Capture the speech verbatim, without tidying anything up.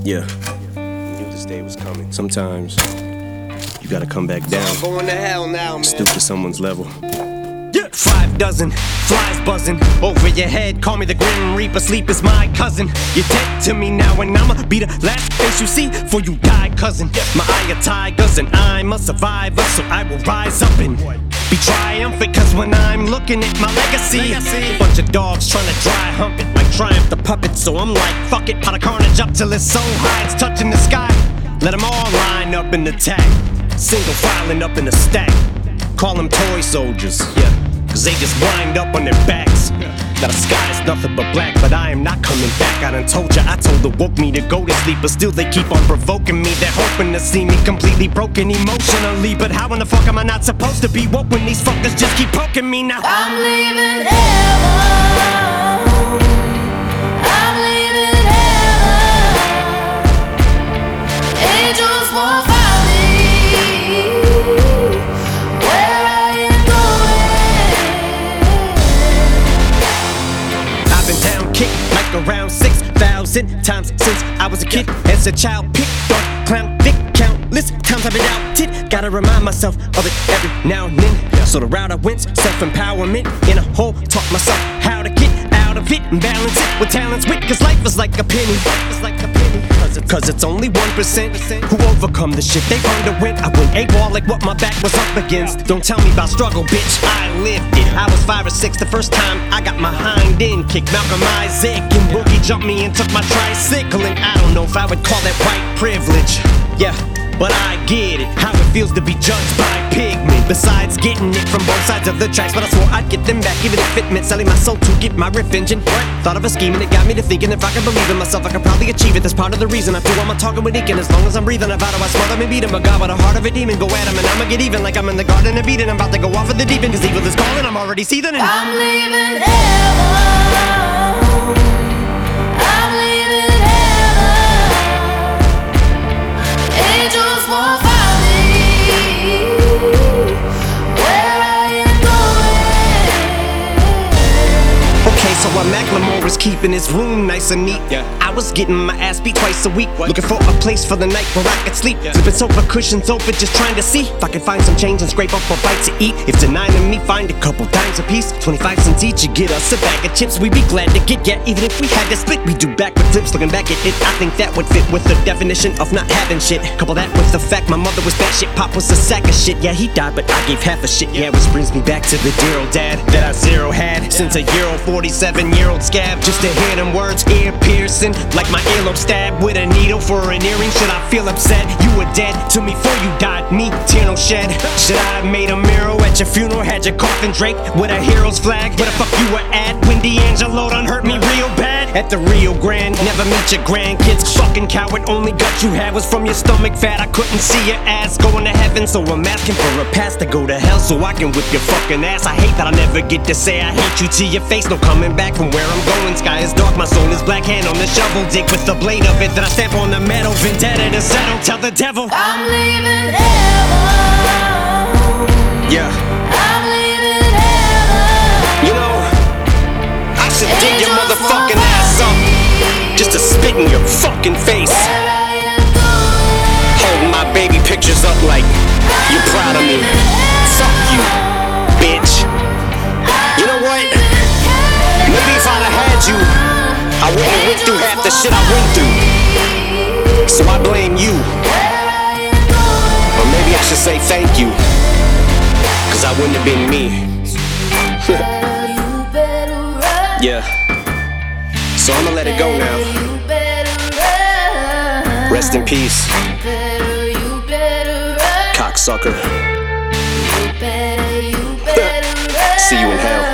Yeah. Knew this day was coming. Sometimes you gotta come back down. I'm going to hell now, man. Stoop to someone's level. Yeah. Five dozen flies buzzing over your head. Call me the Grim Reaper. Sleep is my cousin. You're dead to me now, and I'ma be the last face you see before you die, cousin. My eye of tigers, and I'm a survivor, so I will rise up and be triumphant. Cause when I'm looking at my legacy, a bunch of dogs trying to dry hump it like Triumph the puppet. So I'm like, fuck it, pot of carnage up till it's so high it's touching the sky. Let them all line up and attack, single filing up in a stack. Call them toy soldiers, yeah, cause they just wind up on their backs. Now the sky is nothing but black, but I am not coming back. I done told ya, I told her woke me to go to sleep, but still they keep on provoking me. They're hoping to see me completely broken emotionally. But how in the fuck am I not supposed to be woke when these fuckers just keep poking me now? I'm leaving heaven. I'm leaving heaven. Angels won't find me where I am going. I've been down, kicked like around six thousand times since I was a kid. As a child, picked on, clown, dick, countless times I've been outed. Gotta remind myself of it every now and then. So the route I went, self-empowerment in a hole. Taught myself how to get out of it and balance it with talents wit. Cause life is like a penny, life is like a penny. Cause it's, Cause it's only one percent who overcome the shit they've underwent. I went A-ball like what my back was up against. Don't tell me about struggle, bitch, I lived it. I was five or six the first time I got my hind end kicked. Malcolm Isaac and Boogie jumped me and took my tricycle. And I don't know if I would call that white privilege. Yeah, but I get it, how it feels to be judged by pigment. Besides getting it from both sides of the tracks, but I swore I'd get them back, even if it meant selling my soul to get my riff engine. Thought of a scheme and it got me to thinking if I can believe in myself, I could probably achieve it. That's part of the reason I do all my talking with Deacon. As long as I'm breathing, I vow to I smother and beat him. A god with a heart of a demon, go at him and I'ma get even. Like I'm in the garden of Eden, I'm about to go off of the deep end. Cause evil is calling, I'm already seething and I'm leaving heaven. I'm leaving heaven. Angels won't find me where I am going. okay, so while Macklemore was keeping his room nice and neat, yeah, I was getting my ass beat twice a week. What? Looking for a place for the night where I could sleep, yeah. Flipping sofa cushions open, just trying to see if I can find some change and scrape up a bite to eat. If denying me, find a couple dimes a piece, twenty-five cents each, you get us a bag of chips. We'd be glad to get, yeah, even if we had to split. We do backward flips, looking back at it, I think that would fit with the definition of not having shit. Couple that with the fact my mother was bad shit, pop was a sack of shit. Yeah, he died, but I gave half a shit. Yeah, which brings me back to the dear old dad that I zero had since a year old forty-seven year old scab. Just to hear them words, ear piercing, like my earlobe stabbed with a needle for an earring. Should I feel upset? You were dead to me before you died, me, tear no shed. Should I have made a mural at your funeral? Had your coffin draped with a hero's flag? Where the fuck you were at when D'Angelo done hurt me real bad? At the Rio Grande, never meet your grandkids. Fucking coward, only gut you had was from your stomach fat. I couldn't see your ass going to heaven, so I'm asking for a pass to go to hell so I can whip your fucking ass. I hate that I never get to say I hate you to your face. No coming back from where I'm going. Sky is dark, my soul is black. Hand on the shovel, dig with the blade of it. Then I stamp on the metal, vendetta to settle. Tell the devil I'm leaving heaven. yeah, I'm leaving heaven. you know, I should dig your motherfucking ass up just to spit in your fucking face. Where I am going. Holding my baby pictures up like you're proud of me. Fuck you, bitch. You know what? Maybe if I'd have had you, I wouldn't have went through half the shit I went through. So I blame you. Or maybe I should say thank you, cause I wouldn't have been me. Yeah. So I'ma let it go now. Rest in peace, cocksucker. See you in hell.